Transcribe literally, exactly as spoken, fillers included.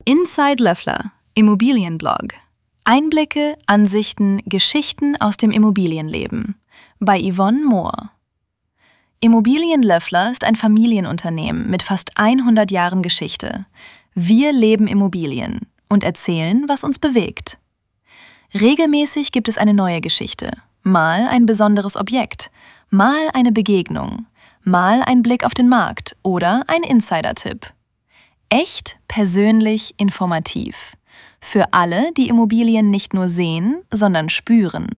Inside Löffler, Immobilienblog. Einblicke, Ansichten, Geschichten aus dem Immobilienleben. Bei Yvonne Mohr. Immobilien Löffler ist ein Familienunternehmen mit fast hundert Jahren Geschichte. Wir leben Immobilien und erzählen, was uns bewegt. Regelmäßig gibt es eine neue Geschichte. Mal ein besonderes Objekt, mal eine Begegnung, mal ein Blick auf den Markt oder ein Insider-Tipp. Echt, persönlich, informativ. Für alle, die Immobilien nicht nur sehen, sondern spüren.